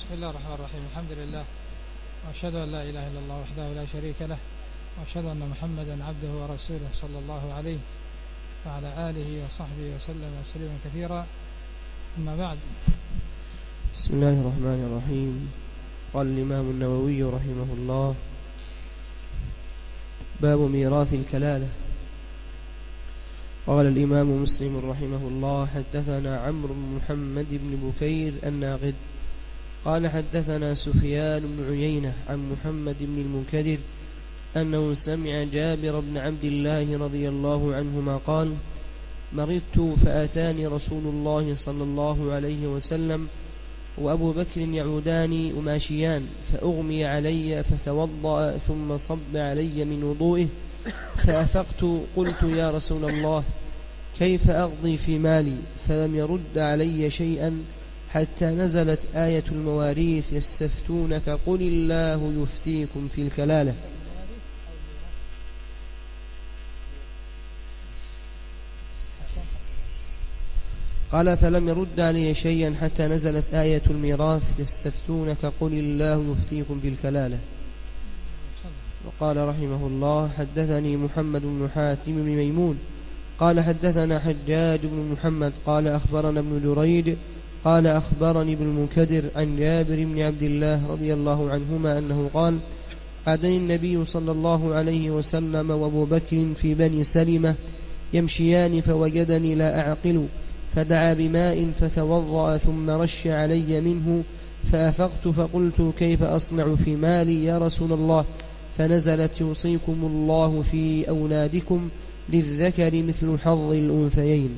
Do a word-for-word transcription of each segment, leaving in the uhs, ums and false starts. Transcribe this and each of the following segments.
بسم الله الرحمن الرحيم. الحمد لله، وأشهد أن لا إله إلا الله وحده لا شريك له، وأشهد أن محمدا عبده ورسوله صلى الله عليه وعلى آله وصحبه وسلم تسليما كثيرا. أما بعد، بسم الله الرحمن الرحيم. قال الإمام النووي رحمه الله: باب ميراث الكلالة. قال الإمام مسلم رحمه الله: حدثنا عمرو بن محمد بن بكير الناقد قال حدثنا سفيان بن عيينة عن محمد بن المنكدر أنه سمع جابر بن عبد الله رضي الله عنهما قال: مرضت فأتاني رسول الله صلى الله عليه وسلم وأبو بكر يعودان وماشيان، فأغمي علي فتوضأ ثم صب علي من وضوئه، فأفقت قلت: يا رسول الله، كيف أقضي في مالي؟ فلم يرد علي شيئا حتى نزلت آية المواريث: يستفتونك قل الله يفتيكم في الكلالة. قال: فلم يرد علي شيئا حتى نزلت آية الميراث: يستفتونك قل الله يفتيكم في الكلالة. وقال رحمه الله: حدثني محمد بن حاتم بن ميمون قال حدثنا حجاج بن محمد قال أخبرنا ابن جريج قال أخبرني ابن المنكدر عن جابر بن عبد الله رضي الله عنهما أنه قال: عادني النبي صلى الله عليه وسلم وأبو بكر في بني سلمة يمشيان فوجدني لا أعقل، فدعا بماء فتوضأ ثم رش علي منه، فأفقت فقلت: كيف أصنع في مالي يا رسول الله؟ فنزلت: يوصيكم الله في أولادكم للذكر مثل حظ الأنثيين.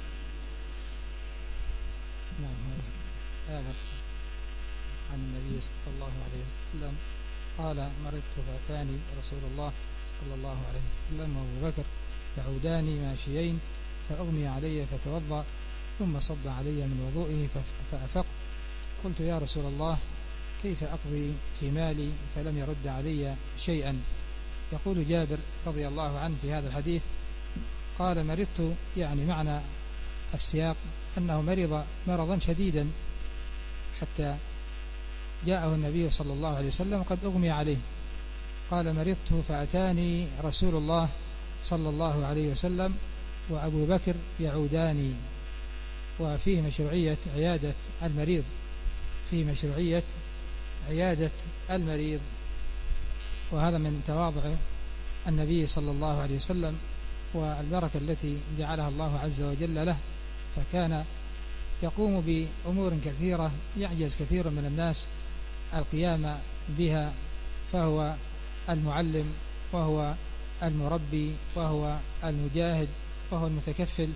عن النبي صلى الله عليه وسلم قال: مرضت فأتاني رسول الله صلى الله عليه وسلم وأبو بكر يعودان ماشيين، فأغمي علي فتوضأ ثم صب علي من وضوئه فأفقت قلت: يا رسول الله، كيف أقضي في مالي؟ فلم يرد علي شيئا. يقول جابر رضي الله عنه في هذا الحديث: قال: مرضت، يعني معنى السياق أنه مرض مرضا شديدا حتى جاءه النبي صلى الله عليه وسلم قد أغمي عليه. قال: مرضت فأتاني رسول الله صلى الله عليه وسلم وأبو بكر يعوداني. وفيه مشروعية عيادة المريض، فيه مشروعية عيادة المريض، وهذا من تواضع النبي صلى الله عليه وسلم والبركة التي جعلها الله عز وجل له، فكان يقوم بأمور كثيرة يعجز كثير من الناس القيام بها، فهو المعلم وهو المربي وهو المجاهد وهو المتكفل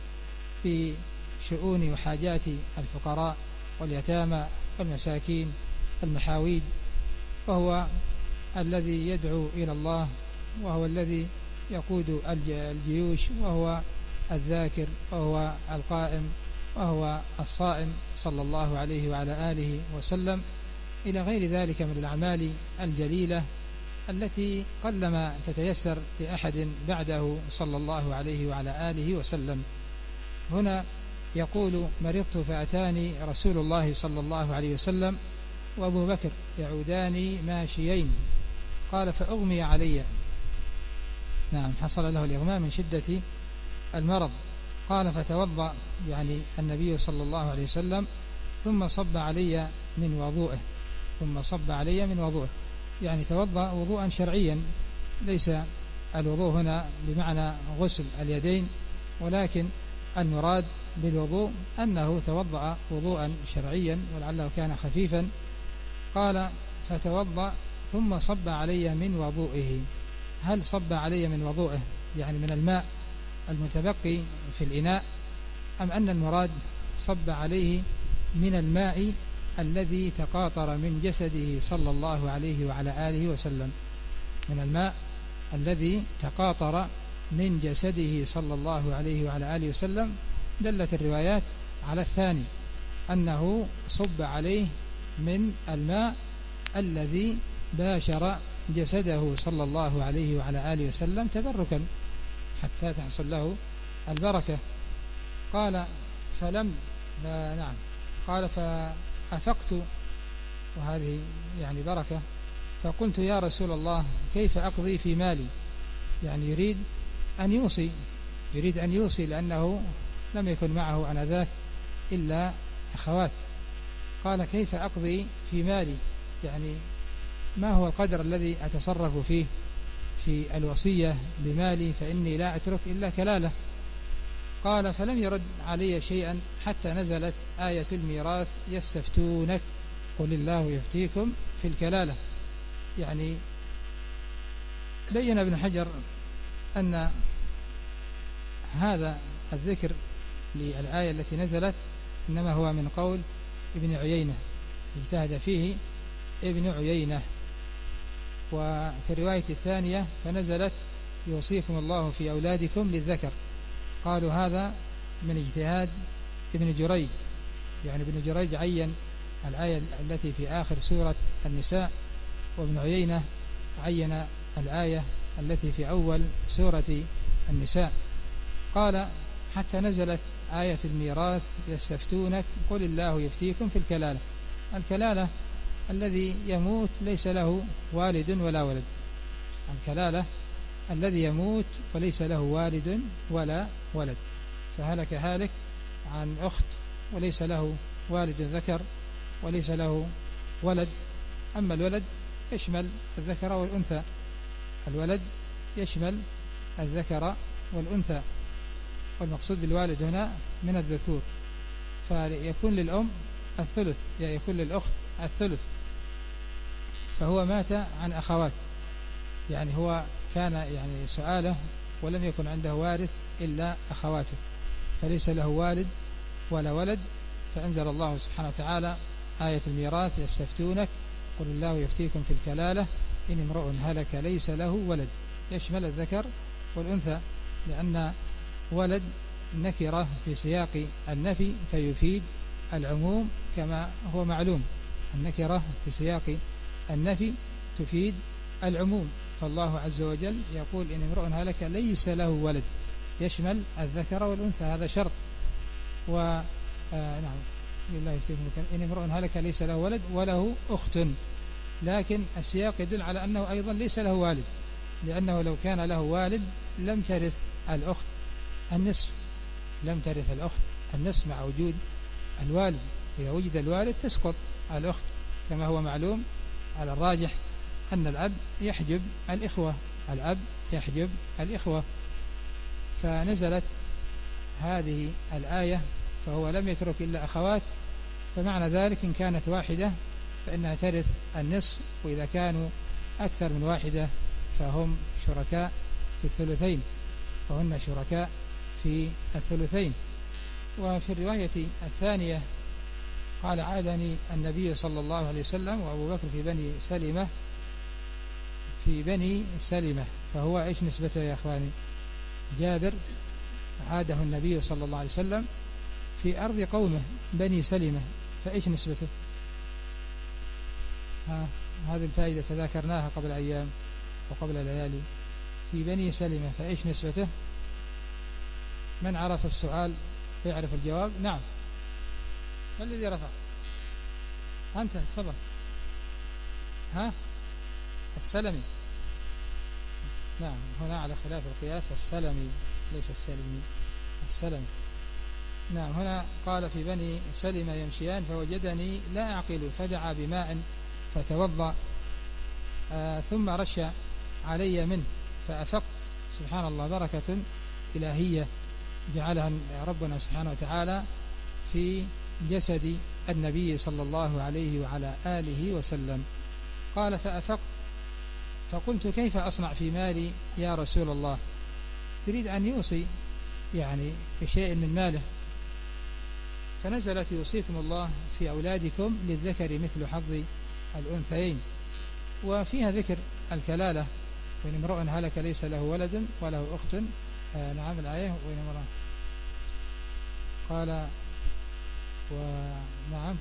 بشؤون وحاجات الفقراء واليتامى والمساكين المحاويج، وهو الذي يدعو إلى الله، وهو الذي يقود الجيوش، وهو الذاكر، وهو القائم، وهو الصائم صلى الله عليه وعلى آله وسلم، إلى غير ذلك من الأعمال الجليلة التي قلما تتيسر لأحد بعده صلى الله عليه وعلى آله وسلم. هنا يقول: مرضت فأتاني رسول الله صلى الله عليه وسلم وأبو بكر يعودان ماشيين. قال: فأغمي علي، نعم حصل له الإغماء من شدة المرض. قال: فتوضأ، يعني النبي صلى الله عليه وسلم، ثم صب علي من وضوئه ثم صب علي من وضوئه يعني توضأ وضوءا شرعيا، ليس الوضوء هنا بمعنى غسل اليدين، ولكن المراد بالوضوء أنه توضأ وضوءا شرعيا ولعله كان خفيفا. قال: فتوضأ ثم صب علي من وضوئه. هل صب علي من وضوئه يعني من الماء المتبقي في الإناء، أم أن المراد صب عليه من الماء الذي تقاطر من جسده صلى الله عليه وعلى آله وسلم؟ من الماء الذي تقاطر من جسده صلى الله عليه وعلى آله وسلم. دلت الروايات على الثاني، أنه صب عليه من الماء الذي باشر جسده صلى الله عليه وعلى آله وسلم تبركا حتى تحصل له البركة. قال: فلم نعم قال فأفقت وهذه يعني بركة. فقلت يا رسول الله كيف أقضي في مالي؟ يعني يريد أن يوصي يريد أن يوصي لأنه لم يكن معه آنذاك إلا أخوات. قال كيف أقضي في مالي؟ يعني ما هو القدر الذي أتصرف فيه في الوصية بمالي، فإني لا أترك إلا كلالة. قال فلم يرد علي شيئا حتى نزلت آية الميراث يستفتونك قل الله يفتيكم في الكلالة. يعني بين ابن حجر أن هذا الذكر للآية التي نزلت إنما هو من قول ابن عيينة، اجتهد فيه ابن عيينة. وفي الرواية الثانية فنزلت يوصيكم الله في أولادكم للذكر، قالوا هذا من اجتهاد ابن جريج. يعني ابن جريج عين الآية التي في آخر سورة النساء، وابن عيينة عين الآية التي في أول سورة النساء. قال حتى نزلت آية الميراث يستفتونك قل الله يفتيكم في الكلالة. الكلالة الذي يموت ليس له والد ولا ولد، الكلالة الذي يموت وليس له والد ولا ولد، فهلك هالك عن أخت وليس له والد ذكر وليس له ولد. أما الولد يشمل الذكر والأنثى، الولد يشمل الذكر والأنثى، والمقصود بالوالد هنا من الذكور، فيكون للأم الثلث، يكون للأخت الثلث. فهو مات عن أخوات، يعني هو كان يعني سؤاله ولم يكن عنده وارث إلا أخواته، فليس له والد ولا ولد. فأنزل الله سبحانه وتعالى آية الميراث يستفتونك قل الله يفتيكم في الكلالة إن امرؤ هلك ليس له ولد، يشمل الذكر والأنثى، لأن ولد نكرة في سياق النفي فيفيد العموم كما هو معلوم، النكرة في سياق النفي تفيد العموم. فالله عز وجل يقول إن امرؤ هلك ليس له ولد، يشمل الذكر والأنثى، هذا شرط. و آه نعم لله يفتيكم إن امرؤ هلك ليس له ولد وله أخت، لكن السياق يدل على أنه أيضا ليس له والد، لأنه لو كان له والد لم ترث الأخت النصف، لم ترث الأخت النصف مع وجود الوالد. إذا وجد الوالد تسقط الأخت، كما هو معلوم على الراجح أن الأب يحجب الإخوة، الأب يحجب الإخوة. فنزلت هذه الآية فهو لم يترك إلا أخوات، فمعنى ذلك إن كانت واحدة فإنها ترث النصف، وإذا كانوا أكثر من واحدة فهم شركاء في الثلثين، فهن شركاء في الثلثين. وفي الرواية الثانية قال عادني النبي صلى الله عليه وسلم وأبو بكر في بني سلمة في بني سلمة، فهو إيش نسبته يا أخواني؟ جابر عاده النبي صلى الله عليه وسلم في أرض قومه بني سلمة، فإيش نسبته؟ ها هذه الفائدة تذاكرناها قبل أيام وقبل ليالي. في بني سلمة فإيش نسبته؟ من عرف السؤال يعرف الجواب. نعم، ما الذي رفع؟ أنت تفضل. ها السلمي. نعم، هنا على خلاف القياس السلمي ليس السلمي، السلمي. نعم، هنا قال في بني سلمة يمشيان فوجدني لا أعقل فدعا بماء فتوضأ آه ثم رش علي منه فأفقت. سبحان الله، بركة إلهية جعلها ربنا سبحانه وتعالى في جسد النبي صلى الله عليه وعلى آله وسلم. قال فأفقت فقلت كيف أصنع في مالي يا رسول الله؟ يريد أن يوصي يعني بشيء من ماله. فنزلت يوصيكم الله في أولادكم للذكر مثل حظ الأنثيين، وفيها ذكر الكلالة وإن امرؤ هلك ليس له ولد وله أخت. آه نعم الآية وإن امرؤ قال ونعم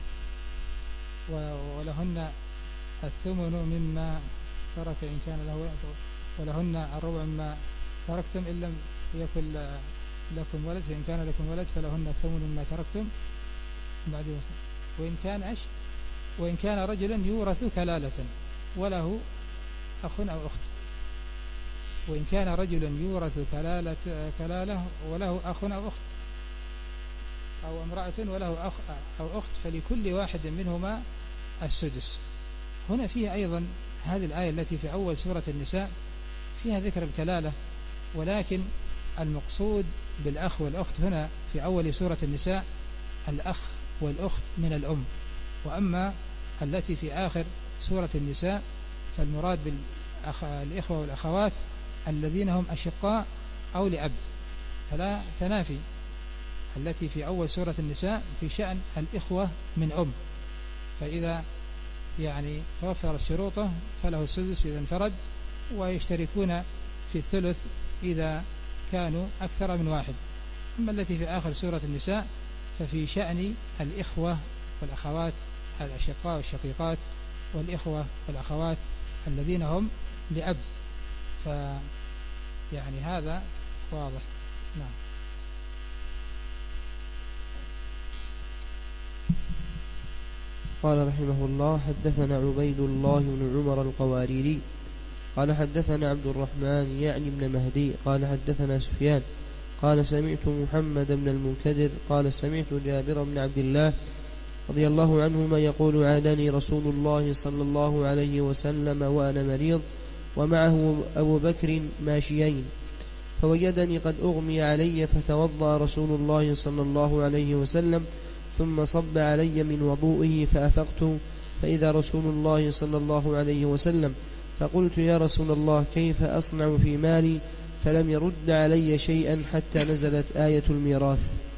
ولهن الثمن مما ترك إن كان له، ولهن الربع مما تركتم إن لم يكن لكم ولد، فإن كان لكم ولد فلهن الثمن مما تركتم بعد وصل. وإن كان أش وإن كان رجلا يورث كلالة وله أخ أو أخت، وإن كان رجلا يورث كلالة كلالة وله أخ أو أخت، أو امرأة وله أخ أو أخت، فلكل واحد منهما السدس. هنا فيها أيضا هذه الآية التي في أول سورة النساء فيها ذكر الكلالة، ولكن المقصود بالأخ والأخت هنا في أول سورة النساء الأخ والأخت من الأم، وأما التي في آخر سورة النساء فالمراد بالإخوة والأخوات الذين هم أشقاء أو لأب، فلا تنافي. التي في أول سورة النساء في شأن الإخوة من أم، فإذا يعني توفرت شروطه فله السدس إذا انفرد، ويشتركون في الثلث إذا كانوا أكثر من واحد. أما التي في آخر سورة النساء ففي شأن الإخوة والأخوات الأشقاء والشقيقات، والإخوة والأخوات الذين هم لأب، فيعني هذا واضح. نعم. قال رحمه الله: حدثنا عبيد الله بن عمر القواريري قال حدثنا عبد الرحمن يعني بن مهدي قال حدثنا سفيان قال سمعت محمد بن المنكدر قال سمعت جابر بن عبد الله رضي الله عنهما يقول: عادني رسول الله صلى الله عليه وسلم وأنا مريض ومعه أبو بكر ماشيين، فوجدني قد أغمي علي، فتوضأ رسول الله صلى الله عليه وسلم ثم صب علي من وضوئه فأفقت، فإذا رسول الله صلى الله عليه وسلم، فقلت: يا رسول الله كيف أصنع في مالي؟ فلم يرد علي شيئا حتى نزلت آية الميراث.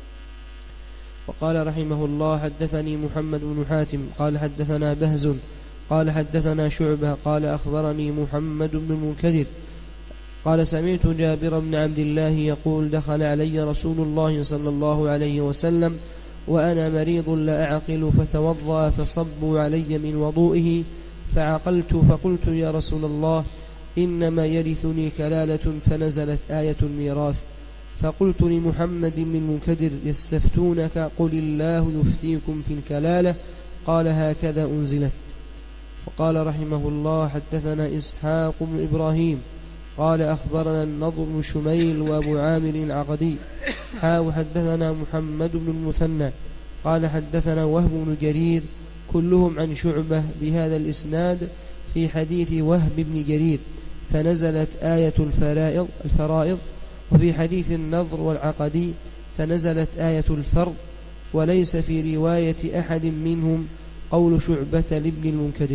وقال رحمه الله: حدثني محمد بن حاتم قال حدثنا بهز قال حدثنا شعبة قال أخبرني محمد بن المنكدر قال سمعت جابر بن عبد الله يقول: دخل علي رسول الله صلى الله عليه وسلم وأنا مريض لا أعقل، فتوضأ فصبوا علي من وضوئه، فعقلت فقلت: يا رسول الله إنما يرثني كلالة، فنزلت آية الميراث. فقلت لمحمد بن المنكدر: يستفتونك قل الله يفتيكم في الكلالة، قال: هكذا أنزلت. وقال رحمه الله: حدثنا إسحاق بن إبراهيم قال أخبرنا النضر بن شميل وأبو عامر العقدي حاو حدثنا محمد بن المثنى قال حدثنا وهب بن جرير كلهم عن شعبة بهذا الإسناد في حديث وهب بن جرير، فنزلت آية الفرائض, الفرائض وفي حديث النضر والعقدي فنزلت آية الفرض، وليس في رواية أحد منهم قول شعبة لابن المنكدر.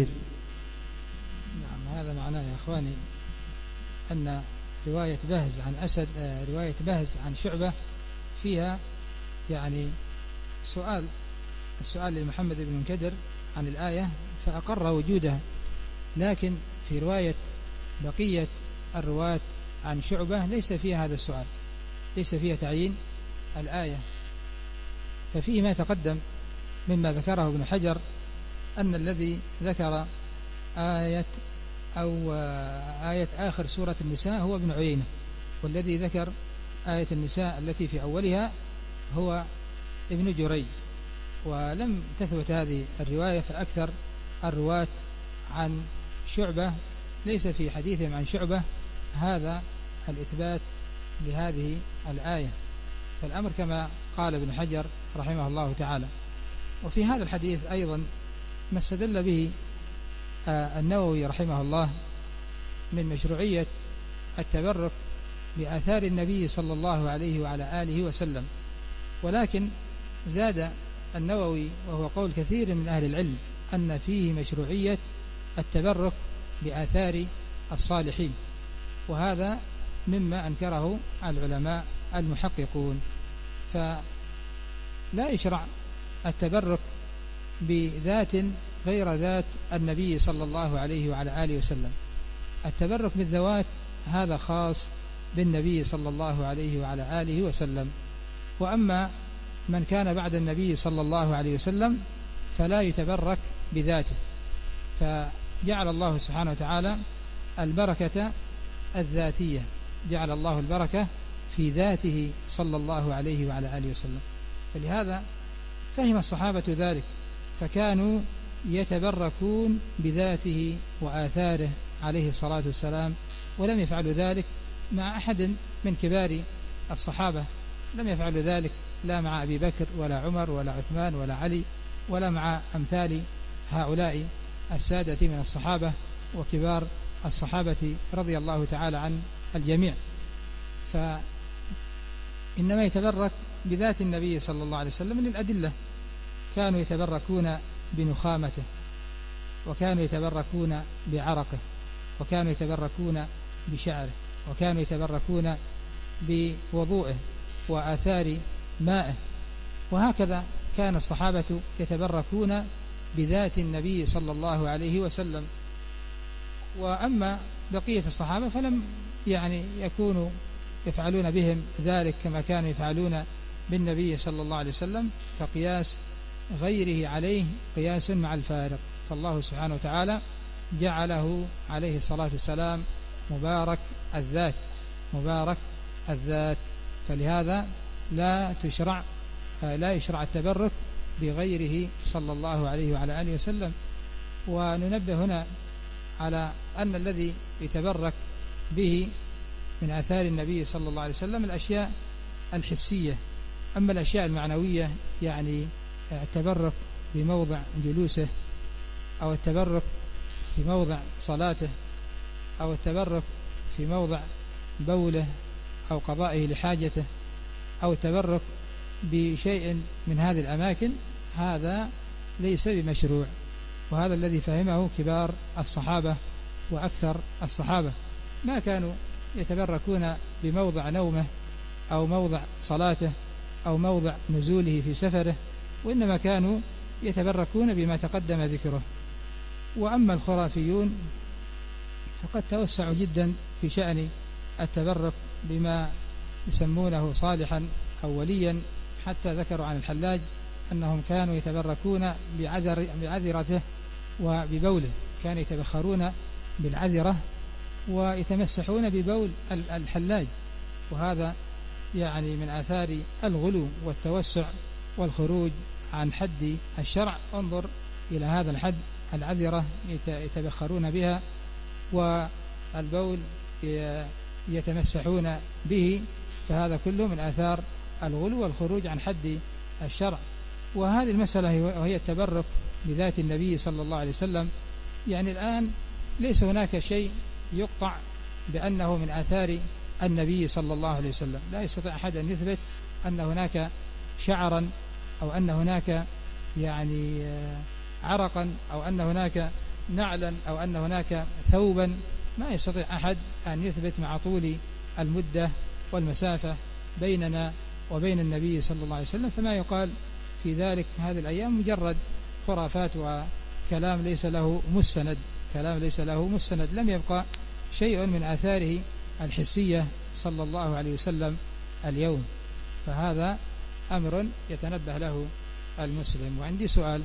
نعم، هذا معناه يا أخواني أن رواية بهز عن أسد رواية بهز عن شعبة فيها يعني سؤال السؤال لمحمد بن المنكدر عن الآية فأقر وجودها، لكن في رواية بقية الرواة عن شعبة ليس فيها هذا السؤال، ليس فيها تعيين الآية. ففيه ما تقدم مما ذكره ابن حجر أن الذي ذكر آية أو آية آخر سورة النساء هو ابن عيينة، والذي ذكر آية النساء التي في أولها هو ابن جريج، ولم تثبت هذه الرواية، فأكثر الرواة عن شعبة ليس في حديثهم عن شعبة هذا الإثبات لهذه الآية. فالأمر كما قال ابن حجر رحمه الله تعالى. وفي هذا الحديث أيضا ما استدل به النووي رحمه الله من مشروعية التبرك بآثار النبي صلى الله عليه وعلى آله وسلم، ولكن زاد النووي وهو قول كثير من أهل العلم أن فيه مشروعية التبرك بآثار الصالحين، وهذا مما أنكره العلماء المحققون. فلا يشرع التبرك بذات غير ذات النبي صلى الله عليه وعلى آله وسلم. التبرك بالذوات هذا خاص بالنبي صلى الله عليه وعلى آله وسلم، وأما من كان بعد النبي صلى الله عليه وسلم فلا يتبرك بذاته، فجعل الله سبحانه وتعالى البركة الذاتية، جعل الله البركة في ذاته صلى الله عليه وعلى آله وسلم. فلهذا فهم الصحابة ذلك، فكانوا يتبركون بذاته وآثاره عليه الصلاة والسلام، ولم يفعلوا ذلك مع أحد من كبار الصحابة، لم يفعلوا ذلك لا مع أبي بكر ولا عمر ولا عثمان ولا علي ولا مع أمثال هؤلاء السادة من الصحابة وكبار الصحابة رضي الله تعالى عن الجميع. فإنما يتبرك بذات النبي صلى الله عليه وسلم من الأدلة، كانوا يتبركون بنخامته، وكانوا يتبركون بعرقه، وكانوا يتبركون بشعره، وكانوا يتبركون بوضوءه وآثار مائه، وهكذا كان الصحابة يتبركون بذات النبي صلى الله عليه وسلم. وأما بقية الصحابة فلم يعني يكونوا يفعلون بهم ذلك كما كانوا يفعلون بالنبي صلى الله عليه وسلم، فقياس غيره عليه قياس مع الفارق. فالله سبحانه وتعالى جعله عليه الصلاة والسلام مبارك الذات، مبارك الذات، فلهذا لا تشرع لا يشرع التبرك بغيره صلى الله عليه وعلى آله وسلم. وننبه هنا على أن الذي يتبرك به من آثار النبي صلى الله عليه وسلم الأشياء الحسية، أما الأشياء المعنوية يعني التبرك بموضع جلوسه، أو التبرك في موضع صلاته، أو التبرك في موضع بوله أو قضائه لحاجته، أو التبرك بشيء من هذه الأماكن، هذا ليس بمشروع، وهذا الذي فهمه كبار الصحابة وأكثر الصحابة. ما كانوا يتبركون بموضع نومه أو موضع صلاته أو موضع نزوله في سفره، وإنما كانوا يتبركون بما تقدم ذكره. وأما الخرافيون فقد توسعوا جدا في شأن التبرك بما يسمونه صالحا أو وليا، حتى ذكروا عن الحلاج أنهم كانوا يتبركون بعذر بعذرته وببوله، كانوا يتبخرون بالعذرة ويتمسحون ببول الحلاج، وهذا يعني من آثار الغلو والتوسع والخروج عن حد الشرع. انظر إلى هذا الحد، العذرة يتبخرون بها والبول يتمسحون به، فهذا كله من آثار الغلو والخروج عن حد الشرع. وهذه المسألة وهي التبرك بذات النبي صلى الله عليه وسلم، يعني الآن ليس هناك شيء يقطع بأنه من آثار النبي صلى الله عليه وسلم، لا يستطيع أحد أن يثبت أن هناك شعرا أو أن هناك يعني عرقا أو أن هناك نعلا أو أن هناك ثوبا، ما يستطيع أحد أن يثبت مع طول المدة والمسافة بيننا وبين النبي صلى الله عليه وسلم. فما يقال في ذلك هذه الأيام مجرد خرافات وكلام ليس له مستند، كلام ليس له مستند، لم يبقى شيء من آثاره الحسية صلى الله عليه وسلم اليوم، فهذا أمر يتنبه له المسلم. وعندي سؤال،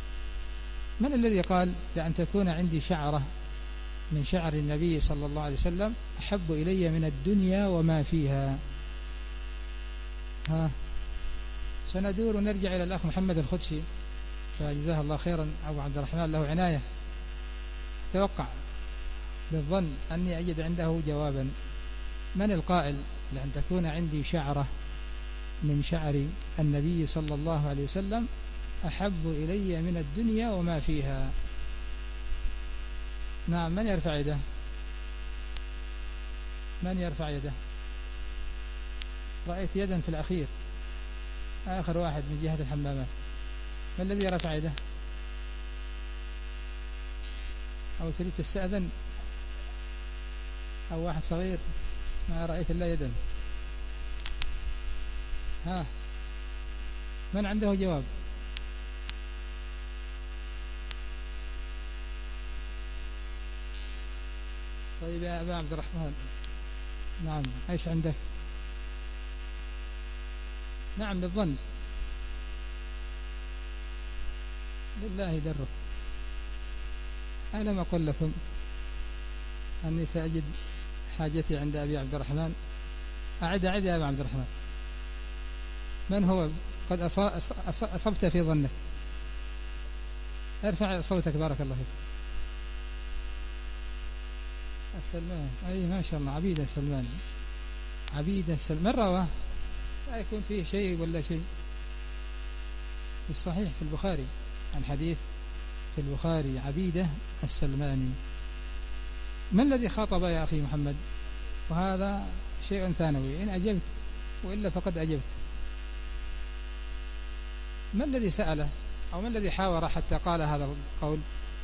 من الذي قال لأن تكون عندي شعرة من شعر النبي صلى الله عليه وسلم أحب إلي من الدنيا وما فيها؟ ها سندور ونرجع إلى الأخ محمد الخدشي، فجزاه الله خيرا أبو عبد الرحمن له عناية، توقع بالظن أني أجد عنده جوابا. من القائل لأن تكون عندي شعرة من شعر النبي صلى الله عليه وسلم أحب إلي من الدنيا وما فيها؟ نعم، من يرفع يده؟ من يرفع يده؟ رأيت يدا في الأخير، آخر واحد من جهة الحمامات. ما الذي رفع يده؟ أو تريد تستأذن؟ أو واحد صغير؟ ما رأيت إلا يدا. ها، من عنده جواب؟ طيب يا أبا عبد الرحمن، نعم، ايش عندك؟ نعم بالظن، لله درك. ألم أقل لكم أني سأجد حاجتي عند أبي عبد الرحمن؟ أعد أعد يا أبا عبد الرحمن، من هو؟ قد أصبت في ظنك. ارفع صوتك بارك الله فيك. السلمان، أي ما شاء الله، عبيدة سلمان، عبيدة سلمان. من رواه؟ لا يكون فيه شيء ولا شيء. في الصحيح في البخاري، عن حديث في البخاري عبيدة السلماني. ما الذي خاطب يا أخي محمد؟ وهذا شيء ثانوي، إن أجبت وإلا فقد أجبت. ما الذي سأله أو ما الذي حاور حتى قال هذا القول؟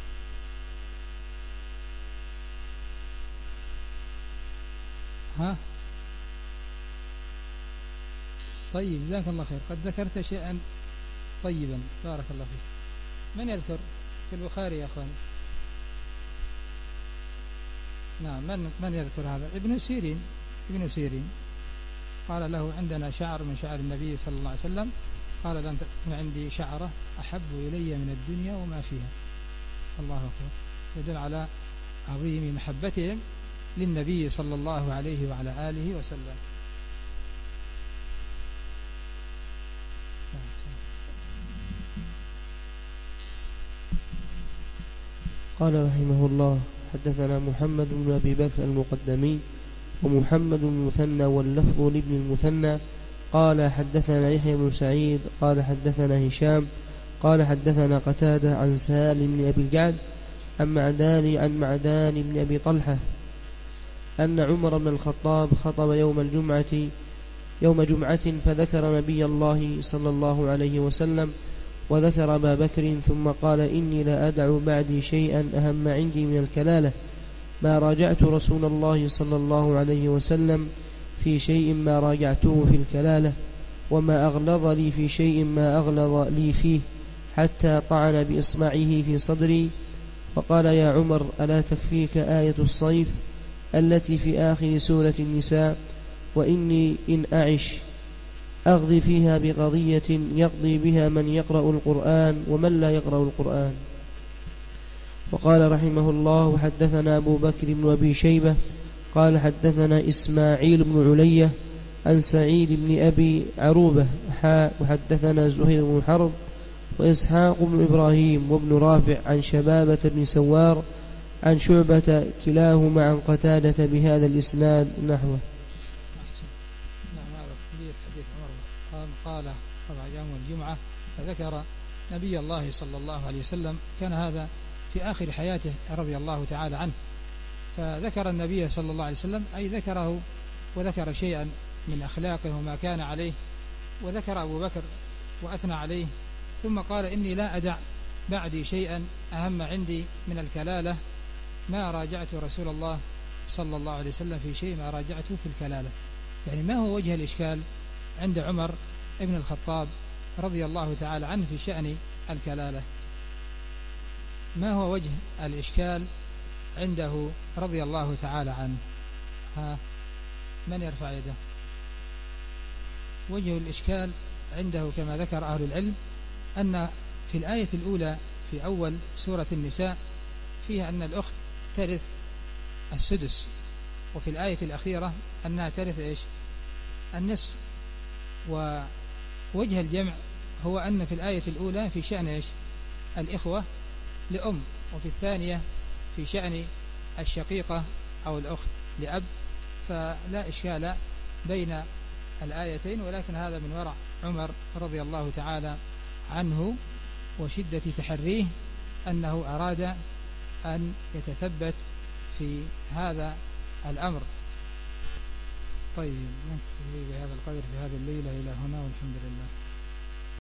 ها؟ طيب جزاك الله خير، قد ذكرت شيئا طيبا بارك الله فيك. من يذكر في البخاري يا أخوان؟ نعم، من من يذكر هذا؟ ابن سيرين. ابن سيرين قال له عندنا شعر من شعر النبي صلى الله عليه وسلم، قال لن تكون عندي شعرة أحب إلي من الدنيا وما فيها. الله أكبر، يدل على عظيم محبتهم للنبي صلى الله عليه وعلى آله وسلم. قال رحمه الله: حدثنا محمد بن أبي بكر المقدمي ومحمد بن المثنى واللفظ لابن المثنى قال حدثنا يحيى بن سعيد قال حدثنا هشام قال حدثنا قتادة عن سالم بن أبي الجعد عن معدان عن معدان بن أبي طلحة أن عمر بن الخطاب خطب يوم الجمعة يوم جمعة فذكر نبي الله صلى الله عليه وسلم وذكر أبا بكر ثم قال: إني لا أدع بعدي شيئا أهم عندي من الكلالة، ما راجعت رسول الله صلى الله عليه وسلم في شيء ما راجعته في الكلالة، وما أغلظ لي في شيء ما أغلظ لي فيه، حتى طعن بإصبعه في صدري وقال: يا عمر، ألا تكفيك آية الصيف التي في آخر سورة النساء؟ وإني إن أعش أغضي فيها بقضية يقضي بها من يقرأ القرآن ومن لا يقرأ القرآن. وقال رحمه الله: حدثنا أبو بكر بن أبي شيبة قال حدثنا إسماعيل بن علية عن سعيد بن أبي عروبة حاء وحدثنا زهير بن حرب وإسحاق بن إبراهيم وابن رافع عن شبابة بن سوار عن شعبة كلاهما عن قتادة بهذا الإسناد نحوه. قال طبعا يوم الجمعة فذكر نبي الله صلى الله عليه وسلم، كان هذا في آخر حياته رضي الله تعالى عنه، فذكر النبي صلى الله عليه وسلم أي ذكره وذكر شيئا من أخلاقه وما كان عليه، وذكر أبو بكر وأثنى عليه، ثم قال: إني لا أدع بعدي شيئا أهم عندي من الكلالة، ما راجعت رسول الله صلى الله عليه وسلم في شيء ما راجعته في الكلالة. يعني ما هو وجه الإشكال عند عمر ابن الخطاب رضي الله تعالى عنه في شأن الكلالة؟ ما هو وجه الإشكال عنده رضي الله تعالى عنه؟ ها، من يرفع يده؟ وجه الإشكال عنده كما ذكر أهل العلم أن في الآية الأولى في أول سورة النساء فيها أن الأخت ترث السدس، وفي الآية الأخيرة أنها ترث إيش؟ النصف. ووجه الجمع هو أن في الآية الأولى في شأن إيش؟ الإخوة لأم، وفي الثانية في شأن الشقيقة أو الأخت لأب، فلا إشكال بين الآيتين، ولكن هذا من ورع عمر رضي الله تعالى عنه وشدة تحريه أنه أراد أن يتثبت في هذا الأمر. طيب نكتفي بهذا القدر في هذه الليلة إلى هنا، والحمد لله.